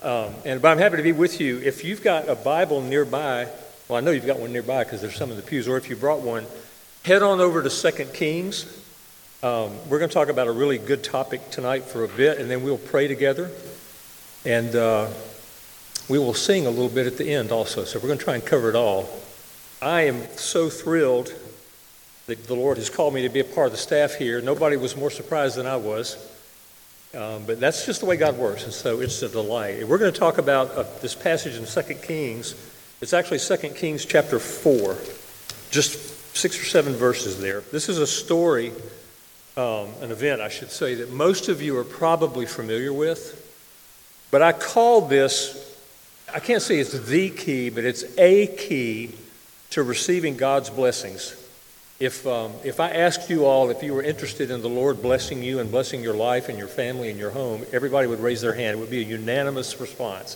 But I'm happy to be with you. If you've got a Bible nearby, well, I know you've got one nearby because there's some in the pews, or if you brought one, head on over to 2 Kings. We're going to talk about a really good topic tonight for a bit, and then we'll pray together. And we will sing a little bit at the end also, so we're going to try and cover it all. I am so thrilled that the Lord has called me to be a part of the staff here. Nobody was more surprised than I was. But that's just the way God works, and so it's a delight. We're going to talk about this passage in 2 Kings. It's actually 2 Kings chapter 4, just 6 or 7 verses there. This is a story, an event, I should say, that most of you are probably familiar with. But I call this, I can't say it's the key, but it's a key to receiving God's blessings. If I asked you all if you were interested in the Lord blessing you and blessing your life and your family and your home, everybody would raise their hand. It would be a unanimous response.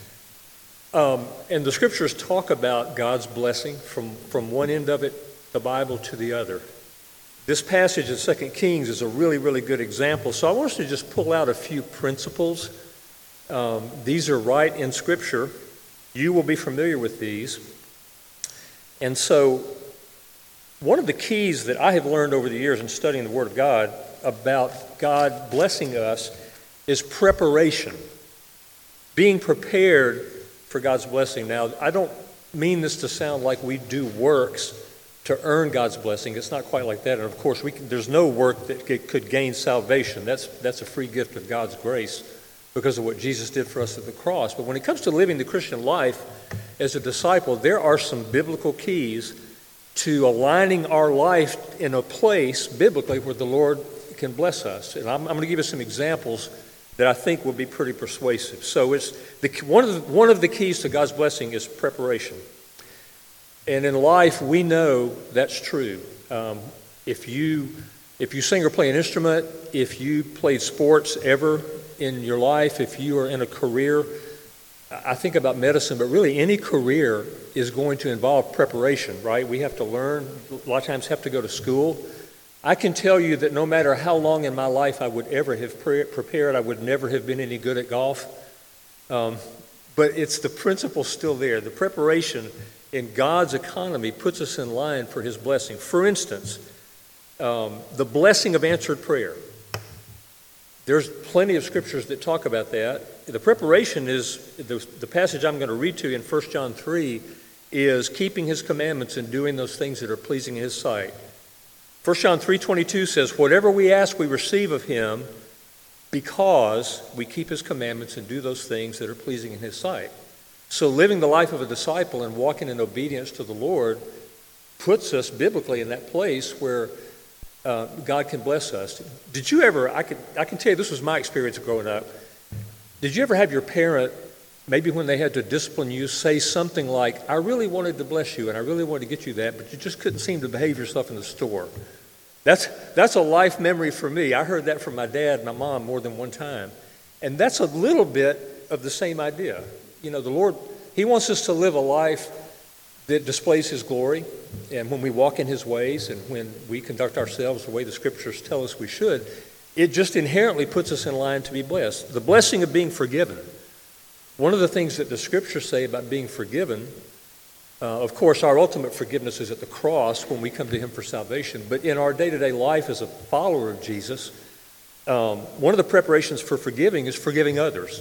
And the scriptures talk about God's blessing from one end of it, the Bible, to the other. This passage in 2 Kings is a really, really good example. So I want us to just pull out a few principles. These are right in Scripture. You will be familiar with these. And so one of the keys that I have learned over the years in studying the Word of God about God blessing us is preparation. Being prepared for God's blessing. Now, I don't mean this to sound like we do works to earn God's blessing. It's not quite like that. And of course, there's no work that could gain salvation. That's a free gift of God's grace because of what Jesus did for us at the cross. But when it comes to living the Christian life as a disciple, there are some biblical keys to aligning our life in a place, biblically, where the Lord can bless us. And I'm going to give you some examples that I think will be pretty persuasive. So it's one of the keys to God's blessing is preparation. And in life, we know that's true. If you sing or play an instrument, if you played sports ever in your life, if you are in a career, I think about medicine, but really any career is going to involve preparation, right? We have to learn, a lot of times have to go to school. I can tell you that no matter how long in my life I would ever have prepared, I would never have been any good at golf. But it's the principle still there. The preparation in God's economy puts us in line for His blessing. For instance, the blessing of answered prayer. There's plenty of scriptures that talk about that. The preparation is, the passage I'm going to read to you in 1 John 3 is keeping His commandments and doing those things that are pleasing in His sight. 1 John 3:22 says, whatever we ask we receive of Him because we keep His commandments and do those things that are pleasing in His sight. So living the life of a disciple and walking in obedience to the Lord puts us biblically in that place where God can bless us. Did you ever, I can tell you this was my experience growing up. Did you ever have your parent, maybe when they had to discipline you, say something like, I really wanted to bless you and I really wanted to get you that, but you just couldn't seem to behave yourself in the store? That's a life memory for me. I heard that from my dad and my mom more than one time. And that's a little bit of the same idea. You know, the Lord, He wants us to live a life that displays His glory. And when we walk in His ways and when we conduct ourselves the way the Scriptures tell us we should, it just inherently puts us in line to be blessed. The blessing of being forgiven. One of the things that the Scriptures say about being forgiven, of course, our ultimate forgiveness is at the cross when we come to Him for salvation. But in our day-to-day life as a follower of Jesus, one of the preparations for forgiving is forgiving others.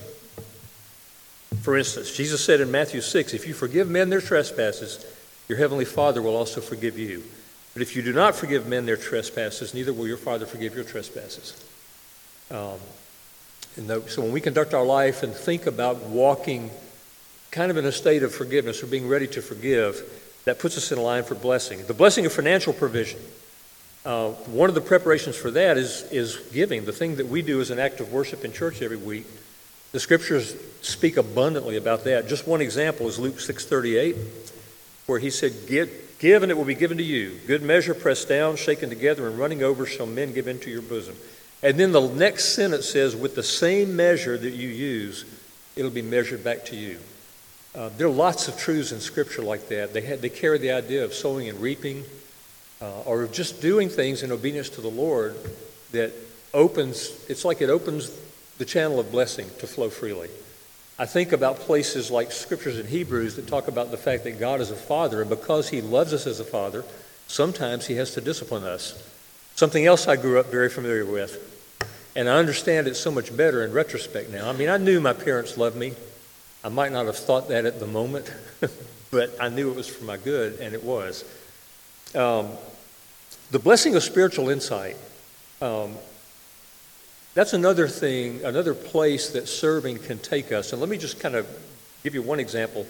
For instance, Jesus said in Matthew 6, if you forgive men their trespasses, your heavenly Father will also forgive you. But if you do not forgive men their trespasses, neither will your Father forgive your trespasses. So when we conduct our life and think about walking kind of in a state of forgiveness or being ready to forgive, that puts us in line for blessing. The blessing of financial provision. One of the preparations for that is giving. The thing that we do as an act of worship in church every week. The Scriptures speak abundantly about that. Just one example is Luke 6:38, where He said, give and it will be given to you. Good measure pressed down, shaken together, and running over shall men give into your bosom. And then the next sentence says, with the same measure that you use, it'll be measured back to you. There are lots of truths in Scripture like that. They carry the idea of sowing and reaping, or just doing things in obedience to the Lord that opens the channel of blessing to flow freely. I think about places like scriptures in Hebrews that talk about the fact that God is a father, and because he loves us as a father, sometimes he has to discipline us. Something else I grew up very familiar with, and I understand it so much better in retrospect now. I mean, I knew my parents loved me. I might not have thought that at the moment, but I knew it was for my good, and it was. The blessing of spiritual insight, that's another thing, another place that serving can take us. And let me just kind of give you one example.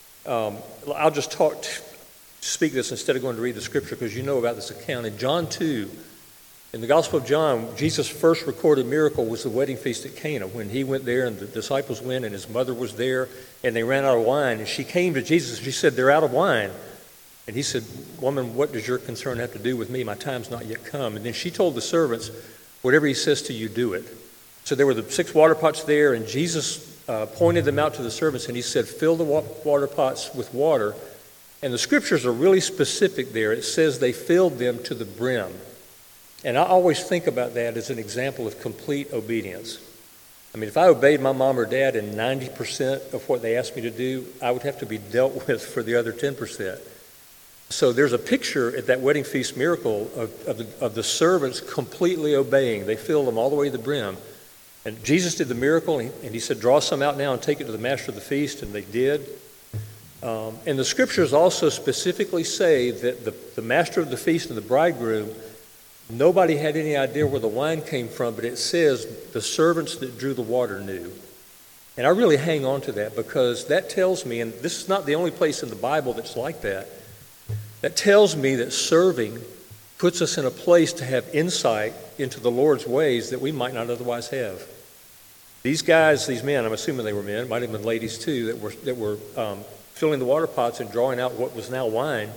I'll just speak this instead of going to read the scripture, because you know about this account. In John 2, in the Gospel of John, Jesus' first recorded miracle was the wedding feast at Cana, when he went there and the disciples went and his mother was there and they ran out of wine. And she came to Jesus and she said, "They're out of wine." And he said, "Woman, what does your concern have to do with me? My time's not yet come." And then she told the servants, "Whatever he says to you, do it." So there were the 6 water pots there, and Jesus pointed them out to the servants, and he said, "Fill the water pots with water." And the scriptures are really specific there. It says they filled them to the brim. And I always think about that as an example of complete obedience. I mean, if I obeyed my mom or dad in 90% of what they asked me to do, I would have to be dealt with for the other 10%. So there's a picture at that wedding feast miracle of the servants completely obeying. They filled them all the way to the brim. And Jesus did the miracle, and he said, "Draw some out now and take it to the master of the feast," and they did. And the scriptures also specifically say that the master of the feast and the bridegroom, nobody had any idea where the wine came from, but it says the servants that drew the water knew. And I really hang on to that, because that tells me, and this is not the only place in the Bible that's like that, that tells me that serving puts us in a place to have insight into the Lord's ways that we might not otherwise have. These guys, these men, I'm assuming they were men, might have been ladies too, that were filling the water pots and drawing out what was now wine.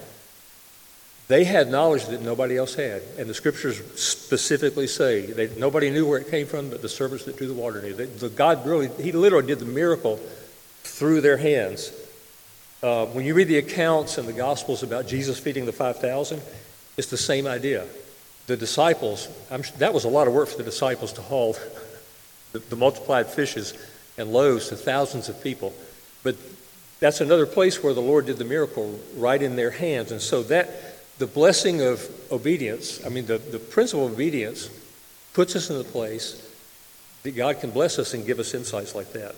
They had knowledge that nobody else had. And the scriptures specifically say nobody knew where it came from, but the servants that drew the water knew. God he literally did the miracle through their hands. When you read the accounts in the Gospels about Jesus feeding the 5,000, it's the same idea. The disciples, that was a lot of work for the disciples to haul the multiplied fishes and loaves to thousands of people. But that's another place where the Lord did the miracle right in their hands. And so the blessing of obedience, the principle of obedience puts us in the place that God can bless us and give us insights like that.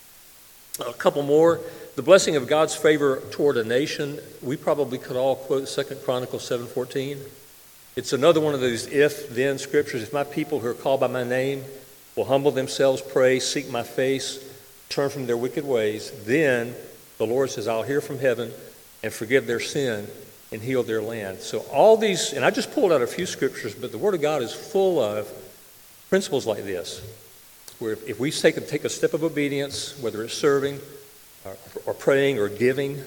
A couple more. The blessing of God's favor toward a nation, we probably could all quote 2 Chronicles 7:14. It's another one of those if-then scriptures. If my people who are called by my name will humble themselves, pray, seek my face, turn from their wicked ways, then the Lord says, I'll hear from heaven and forgive their sin and heal their land. So all these, and I just pulled out a few scriptures, but the Word of God is full of principles like this, where if we take a step of obedience, whether it's serving or praying or giving,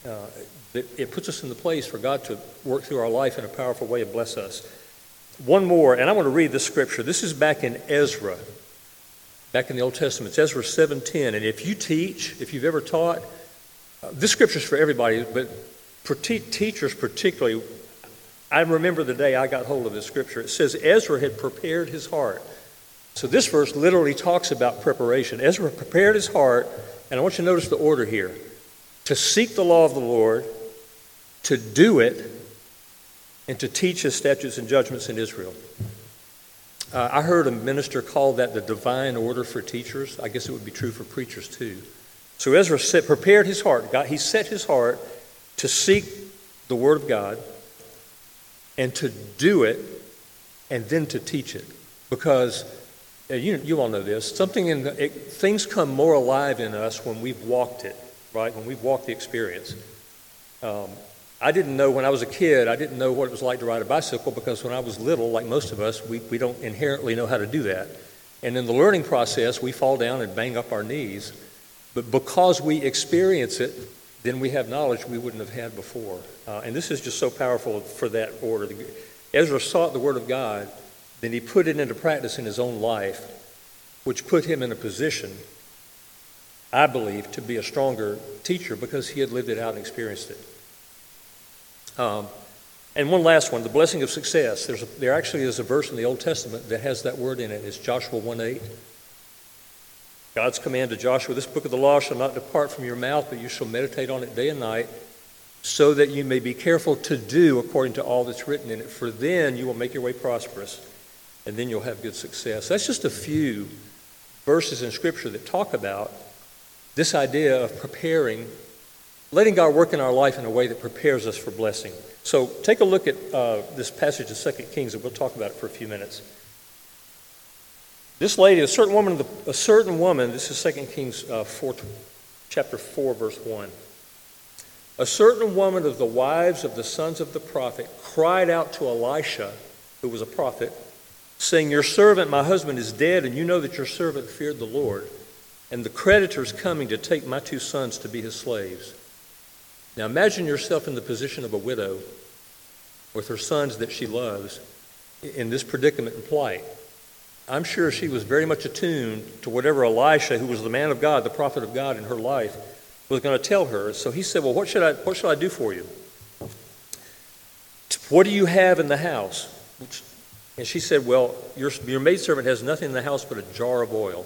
it puts us in the place for God to work through our life in a powerful way and bless us. One more, and I want to read this scripture. This is back in Ezra, back in the Old Testament. It's Ezra 7:10. And if you teach, if you've ever taught, this scripture is for everybody, but for teachers particularly, I remember the day I got hold of this scripture. It says Ezra had prepared his heart. So this verse literally talks about preparation. Ezra prepared his heart, and I want you to notice the order here: to seek the law of the Lord, to do it, and to teach his statutes and judgments in Israel. I heard a minister call that the divine order for teachers. I guess it would be true for preachers too. So Ezra prepared his heart. He set his heart to seek the Word of God and to do it and then to teach it. Because you all know this, things come more alive in us when we've walked it, right? When we've walked the experience. I didn't know when I was a kid, I didn't know what it was like to ride a bicycle, because when I was little, like most of us, we don't inherently know how to do that. And in the learning process, we fall down and bang up our knees. But because we experience it, then we have knowledge we wouldn't have had before. And this is just so powerful for that order. Ezra sought the Word of God, then he put it into practice in his own life, which put him in a position, I believe, to be a stronger teacher because he had lived it out and experienced it. And one last one, the blessing of success. There actually is a verse in the Old Testament that has that word in it. It's Joshua 1:8. God's command to Joshua, this book of the law shall not depart from your mouth, but you shall meditate on it day and night, so that you may be careful to do according to all that's written in it. For then you will make your way prosperous, and then you'll have good success. That's just a few verses in Scripture that talk about this idea of preparing, letting God work in our life in a way that prepares us for blessing. So take a look at this passage of 2 Kings, and we'll talk about it for a few minutes. This lady, a certain woman, this is 2 Kings chapter 4, verse 1. A certain woman of the wives of the sons of the prophet cried out to Elisha, who was a prophet, saying, your servant, my husband, is dead, and you know that your servant feared the Lord, and the creditor's coming to take my 2 sons to be his slaves. Now imagine yourself in the position of a widow with her sons that she loves in this predicament and plight. I'm sure she was very much attuned to whatever Elisha, who was the man of God, the prophet of God in her life, was going to tell her. So he said, well, what should I do for you? What do you have in the house? And she said, well, your maidservant has nothing in the house but a jar of oil.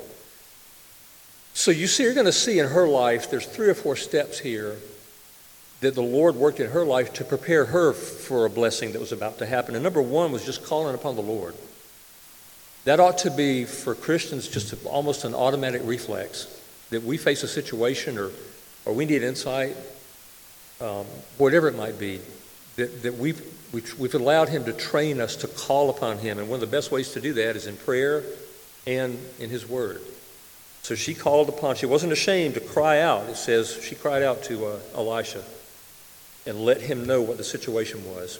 So you're going to see in her life, there's 3 or 4 steps here that the Lord worked in her life to prepare her for a blessing that was about to happen. And number 1 was just calling upon the Lord. That ought to be, for Christians, just almost an automatic reflex, that we face a situation or we need insight, whatever it might be, that we've allowed him to train us to call upon him. And one of the best ways to do that is in prayer and in his word. So she wasn't ashamed to cry out. It says she cried out to Elisha and let him know what the situation was.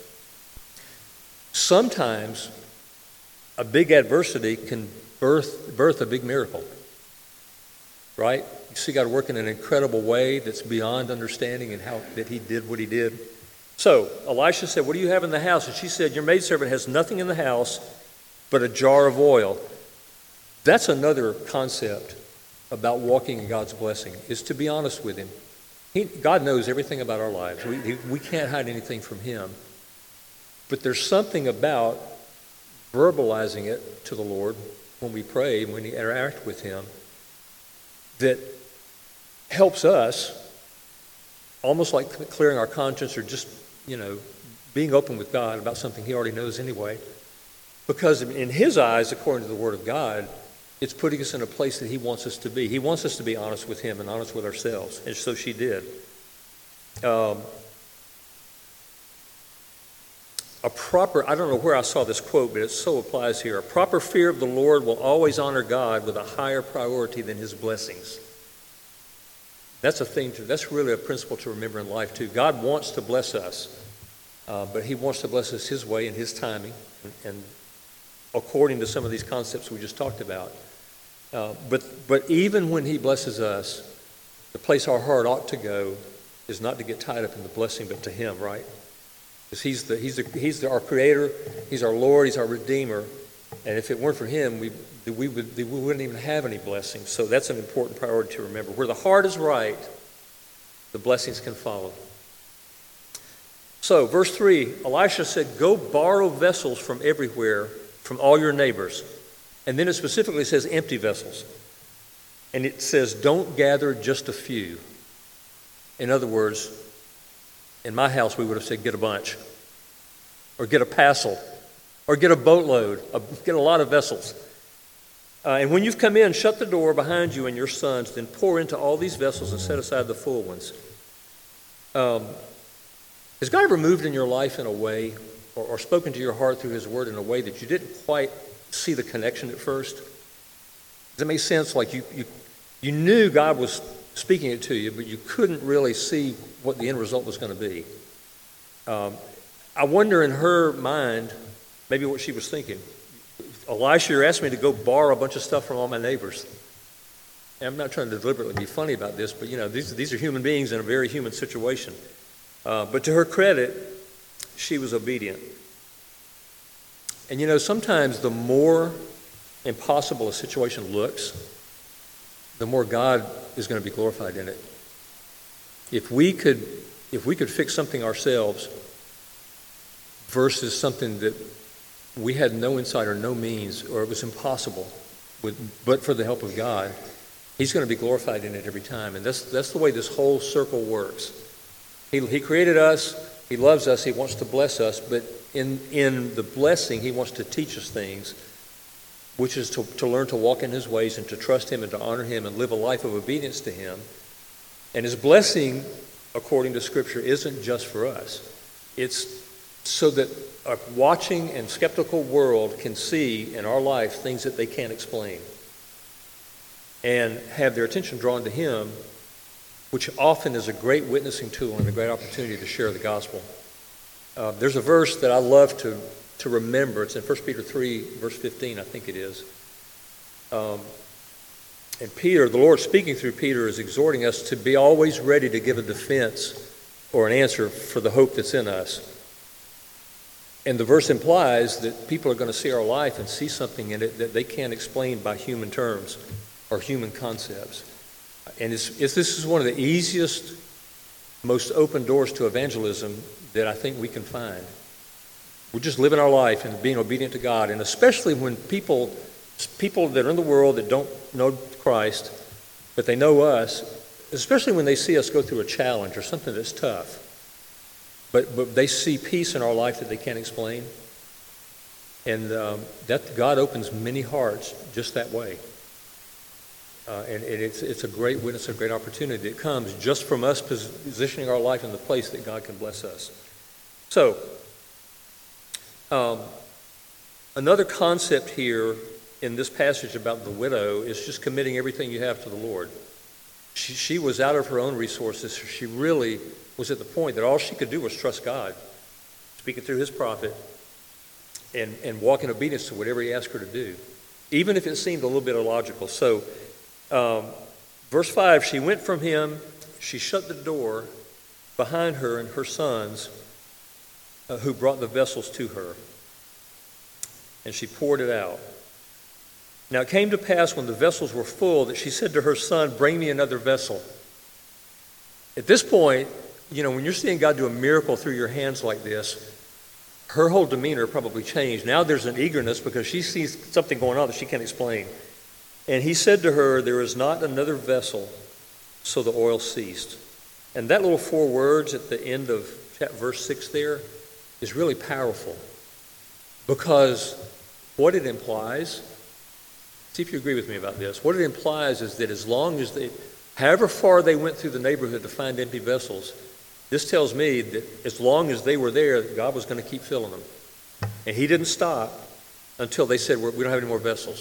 Sometimes a big adversity can birth a big miracle, right? You see God work in an incredible way that's beyond understanding, and how that he did what he did. So Elisha said, what do you have in the house? And she said, your maidservant has nothing in the house but a jar of oil. That's another concept about walking in God's blessing, is to be honest with him. God knows everything about our lives. We can't hide anything from him. But there's something about verbalizing it to the Lord when we pray, when we interact with him, that helps us, almost like clearing our conscience, or just, being open with God about something he already knows anyway. Because in his eyes, according to the Word of God, it's putting us in a place that he wants us to be. He wants us to be honest with him and honest with ourselves. And so she did. I don't know where I saw this quote, but it so applies here. A proper fear of the Lord will always honor God with a higher priority than his blessings. That's that's really a principle to remember in life too. God wants to bless us, but he wants to bless us his way and his timing, and according to some of these concepts we just talked about. But even when he blesses us, the place our heart ought to go is not to get tied up in the blessing, but to him, right? Because he's our creator, he's our Lord, he's our Redeemer. And if it weren't for him, we wouldn't even have any blessings. So that's an important priority to remember. Where the heart is right, the blessings can follow. So verse 3, Elisha said, go borrow vessels from everywhere, from all your neighbors. And then it specifically says empty vessels. And it says, don't gather just a few. In other words, in my house, we would have said, get a bunch, or get a passel, or get a boatload, get a lot of vessels. And when you've come in, shut the door behind you and your sons, then pour into all these vessels and set aside the full ones. Has God ever moved in your life in a way, or spoken to your heart through his word in a way that you didn't quite see the connection at first? Does it make sense? Like you knew God was speaking it to you, but you couldn't really see what the end result was going to be. I wonder in her mind, maybe what she was thinking. Elisha, you're asking me to go borrow a bunch of stuff from all my neighbors. And I'm not trying to deliberately be funny about this, but these are human beings in a very human situation. But to her credit, she was obedient. And sometimes the more impossible a situation looks, the more God is going to be glorified in it. If we could fix something ourselves versus something that we had no insight or no means, or it was impossible, but for the help of God, He's going to be glorified in it every time. And that's the way this whole circle works. He created us. He loves us. He wants to bless us. But in the blessing, he wants to teach us things, which is to learn to walk in his ways and to trust him and to honor him and live a life of obedience to him. And his blessing, according to Scripture, isn't just for us. It's so that a watching and skeptical world can see in our life things that they can't explain and have their attention drawn to him, which often is a great witnessing tool and a great opportunity to share the gospel. There's a verse that I love to remember. It's in 1 Peter 3, verse 15, I think it is. And Peter, the Lord speaking through Peter, is exhorting us to be always ready to give a defense or an answer for the hope that's in us. And the verse implies that people are going to see our life and see something in it that they can't explain by human terms or human concepts. And this is one of the easiest, most open doors to evangelism that I think we can find. We're just living our life and being obedient to God, and especially when people that are in the world that don't know Christ, but they know us, especially when they see us go through a challenge or something that's tough, but they see peace in our life that they can't explain, and that God opens many hearts just that way. And it's a great witness, a great opportunity that comes just from us positioning our life in the place that God can bless us. So, another concept here in this passage about the widow is just committing everything you have to the Lord. She was out of her own resources. She really was at the point that all she could do was trust God, speaking through his prophet, and walk in obedience to whatever he asked her to do, even if it seemed a little bit illogical. So, verse 5, she went from him, she shut the door behind her and her sons, who brought the vessels to her, and she poured it out. Now it came to pass when the vessels were full that she said to her son, "Bring me another vessel." At this point, when you're seeing God do a miracle through your hands like this, her whole demeanor probably changed. Now there's an eagerness because she sees something going on that she can't explain. And he said to her, "There is not another vessel," so the oil ceased. And that little 4 words at the end of verse 6 there is really powerful, because what it implies, see if you agree with me about this, what it implies is that as long as however far they went through the neighborhood to find empty vessels, this tells me that as long as they were there, God was going to keep filling them. And he didn't stop until they said, "We don't have any more vessels."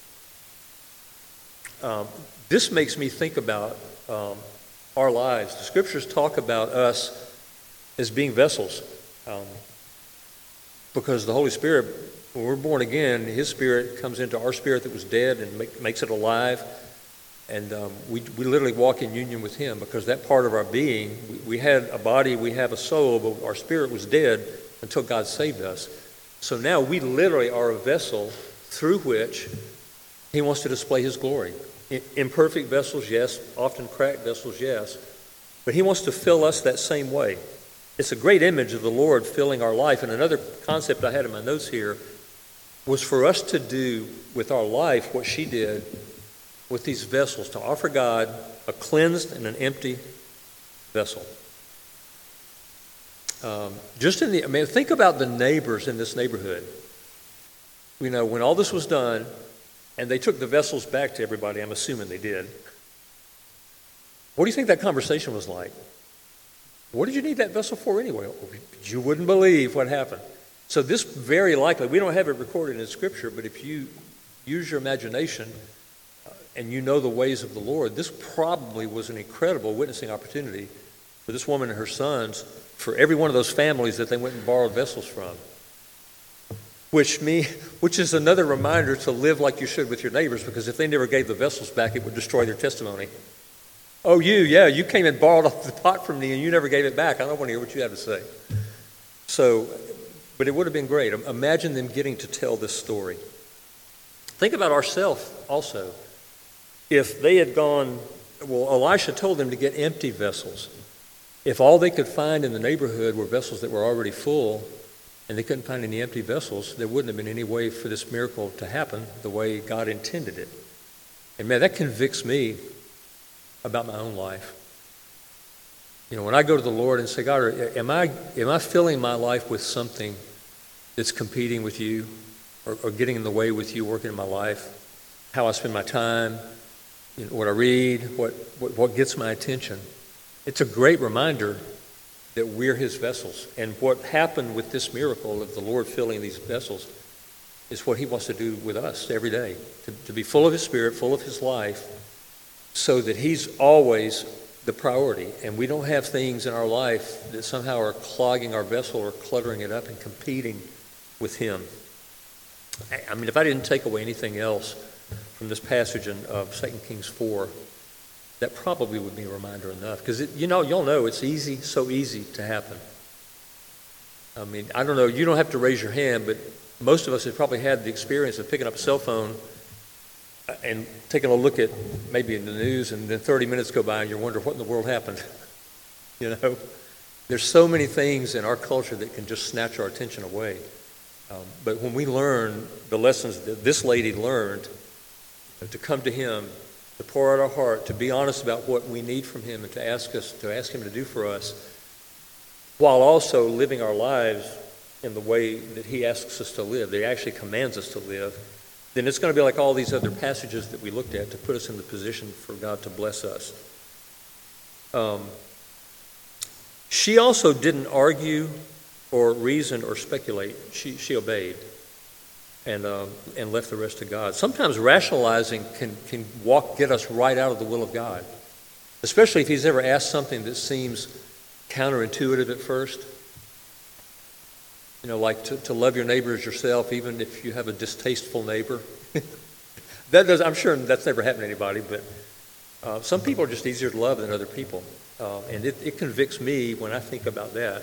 This makes me think about our lives. The scriptures talk about us as being vessels, because the Holy Spirit, when we're born again, his spirit comes into our spirit that was dead and makes it alive, and we literally walk in union with him, because that part of our being, we had a body, we have a soul, but our spirit was dead until God saved us. So now we literally are a vessel through which he wants to display his glory. Imperfect vessels, yes. Often cracked vessels, yes. But he wants to fill us that same way. It's a great image of the Lord filling our life. And another concept I had in my notes here was for us to do with our life what she did with these vessels, to offer God a cleansed and an empty vessel. Think about the neighbors in this neighborhood. When all this was done, and they took the vessels back to everybody, I'm assuming they did. What do you think that conversation was like? What did you need that vessel for anyway? You wouldn't believe what happened. So this very likely, we don't have it recorded in Scripture, but if you use your imagination and you know the ways of the Lord, this probably was an incredible witnessing opportunity for this woman and her sons, for every one of those families that they went and borrowed vessels from. Which is another reminder to live like you should with your neighbors, because if they never gave the vessels back, it would destroy their testimony. "Oh, you came and borrowed off the pot from me and you never gave it back. I don't want to hear what you have to say." So, but it would have been great. Imagine them getting to tell this story. Think about ourselves also. If they had gone, Elisha told them to get empty vessels. If all they could find in the neighborhood were vessels that were already full, and they couldn't find any empty vessels, there wouldn't have been any way for this miracle to happen the way God intended it. And man, that convicts me about my own life. You know, when I go to the Lord and say, God, am I filling my life with something that's competing with you or getting in the way with you working in my life? How I spend my time, you know, what I read, what gets my attention. It's a great reminder that we're his vessels. And what happened with this miracle of the Lord filling these vessels is what he wants to do with us every day, to be full of his Spirit, full of his life, so that he's always the priority. And we don't have things in our life that somehow are clogging our vessel or cluttering it up and competing with him. I mean, if I didn't take away anything else from this passage of 2 Kings 4, that probably would be a reminder enough. Because, y'all know it's easy, so easy to happen. I mean, I don't know, you don't have to raise your hand, but most of us have probably had the experience of picking up a cell phone and taking a look at maybe in the news, and then 30 minutes go by and you wonder what in the world happened. You know, there's so many things in our culture that can just snatch our attention away. But when we learn the lessons that this lady learned, to come to him, to pour out our heart, to be honest about what we need from him, and to ask him to do for us, while also living our lives in the way that he asks us to live, that he actually commands us to live, then it's going to be like all these other passages that we looked at to put us in the position for God to bless us. She also didn't argue or reason or speculate. She obeyed and left the rest to God. Sometimes rationalizing can get us right out of the will of God, especially if he's ever asked something that seems counterintuitive at first. You know, like to love your neighbor as yourself, even if you have a distasteful neighbor. I'm sure that's never happened to anybody, but some people are just easier to love than other people. And it convicts me when I think about that.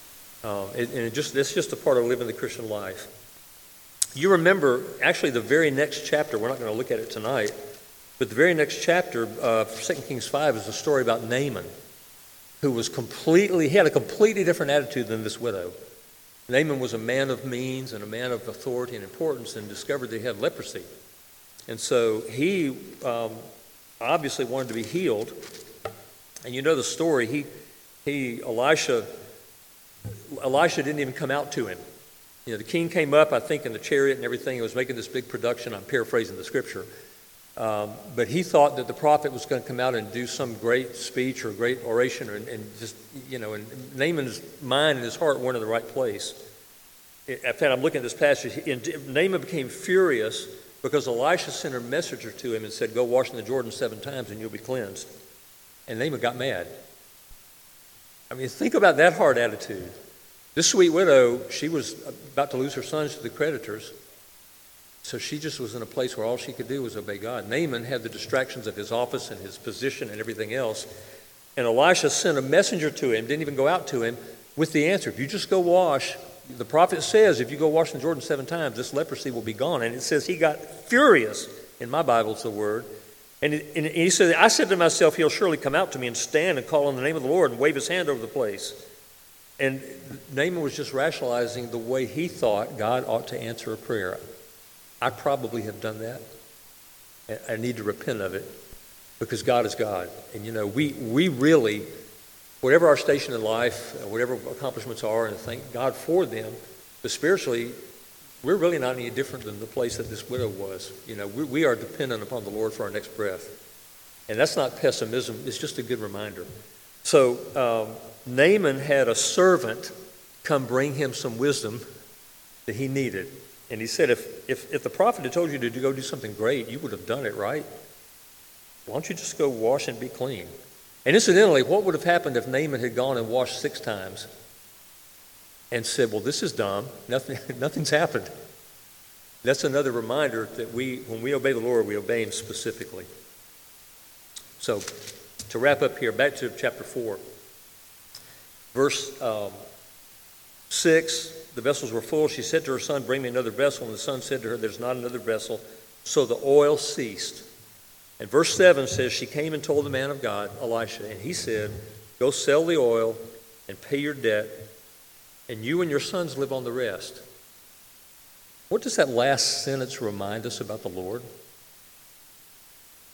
It's just a part of living the Christian life. You remember, actually, the very next chapter, we're not going to look at it tonight, but the very next chapter of 2 Kings 5 is a story about Naaman, who he had a completely different attitude than this widow. Naaman was a man of means and a man of authority and importance, and discovered that he had leprosy. And so he obviously wanted to be healed. And you know the story. Elisha didn't even come out to him. You know, the king came up, I think, in the chariot and everything. He was making this big production. I'm paraphrasing the scripture. But he thought that the prophet was going to come out and do some great speech or great oration, and just, you know, and Naaman's mind and his heart weren't in the right place. In fact, I'm looking at this passage, and Naaman became furious because Elisha sent a messenger to him and said, go wash in the Jordan 7 times and you'll be cleansed. And Naaman got mad. I mean, think about that hard attitude. This sweet widow, she was about to lose her sons to the creditors. So she just was in a place where all she could do was obey God. Naaman had the distractions of his office and his position and everything else. And Elisha sent a messenger to him, didn't even go out to him, with the answer. If you just go wash, the prophet says, if you go wash in Jordan 7 times, this leprosy will be gone. And it says he got furious. In my Bible, it's the word. And he said, I said to myself, he'll surely come out to me and stand and call on the name of the Lord and wave his hand over the place. And Naaman was just rationalizing the way he thought God ought to answer a prayer. I probably have done that. I need to repent of it because God is God. And, you know, we really, whatever our station in life, whatever accomplishments are, and thank God for them, but spiritually, we're really not any different than the place that this widow was. You know, we are dependent upon the Lord for our next breath. And that's not pessimism. It's just a good reminder. So Naaman had a servant come bring him some wisdom that he needed. And he said, if the prophet had told you to go do something great, you would have done it, right? Why don't you just go wash and be clean? And incidentally, what would have happened if Naaman had gone and washed 6 times and said, well, this is dumb. Nothing's happened. That's another reminder that when we obey the Lord, we obey him specifically. So to wrap up here, back to chapter 4. Verse 6, the vessels were full. She said to her son, bring me another vessel. And the son said to her, there's not another vessel. So the oil ceased. And verse 7 says, she came and told the man of God, Elisha, and he said, go sell the oil and pay your debt, and you and your sons live on the rest. What does that last sentence remind us about the Lord?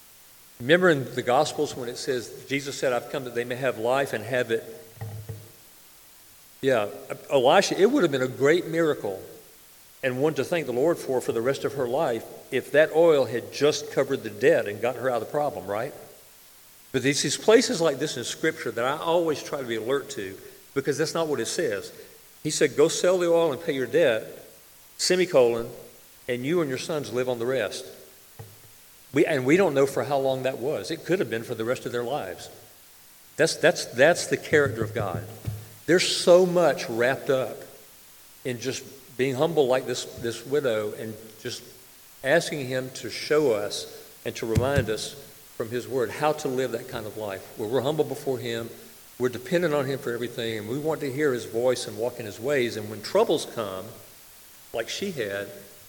Remember in the Gospels when it says, Jesus said, I've come that they may have life and have it. Yeah, Elisha, it would have been a great miracle and one to thank the Lord for the rest of her life if that oil had just covered the debt and gotten her out of the problem, right? But these places like this in Scripture that I always try to be alert to, because that's not what it says. He said, go sell the oil and pay your debt, semicolon, and you and your sons live on the rest. We don't know for how long that was. It could have been for the rest of their lives. That's the character of God. There's so much wrapped up in just being humble like this widow and just asking him to show us and to remind us from his word how to live that kind of life, where we're humble before him, we're dependent on him for everything, and we want to hear his voice and walk in his ways. And when troubles come, like she had,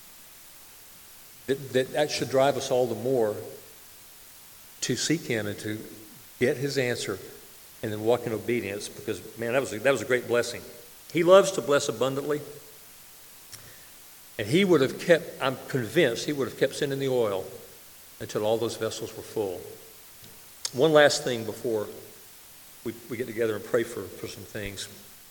that should drive us all the more to seek him and to get his answer and then walk in obedience, because, man, that was a great blessing. He loves to bless abundantly, and he would have kept, I'm convinced, he would have kept sending the oil until all those vessels were full. One last thing before we get together and pray for some things.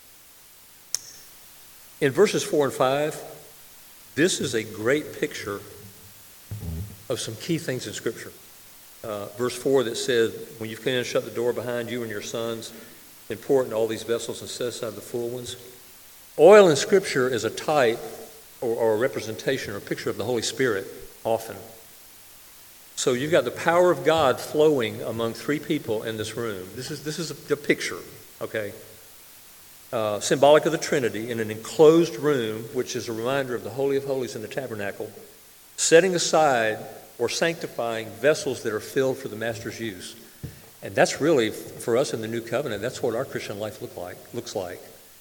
In verses 4 and 5, this is a great picture of some key things in Scripture. Verse 4 that says, when you've cleaned and shut the door behind you and your sons, then pour it in all these vessels and set aside the full ones. Oil in Scripture is a type or a representation or a picture of the Holy Spirit often. So you've got the power of God flowing among three people in this room. This is a picture, okay? Symbolic of the Trinity in an enclosed room, which is a reminder of the Holy of Holies in the tabernacle, setting aside or sanctifying vessels that are filled for the Master's use. And that's really, for us in the New Covenant, that's what our Christian life looks like.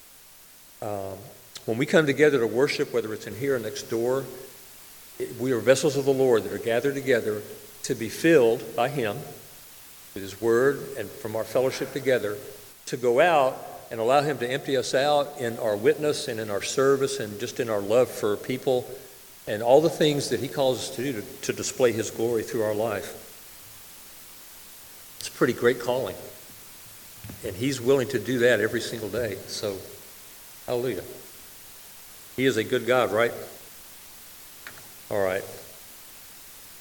When we come together to worship, whether it's in here or next door, we are vessels of the Lord that are gathered together to be filled by him with his word and from our fellowship together to go out and allow him to empty us out in our witness and in our service and just in our love for people and all the things that he calls us to do to display his glory through our life. It's a pretty great calling. And he's willing to do that every single day. So, hallelujah. He is a good God, right? All right.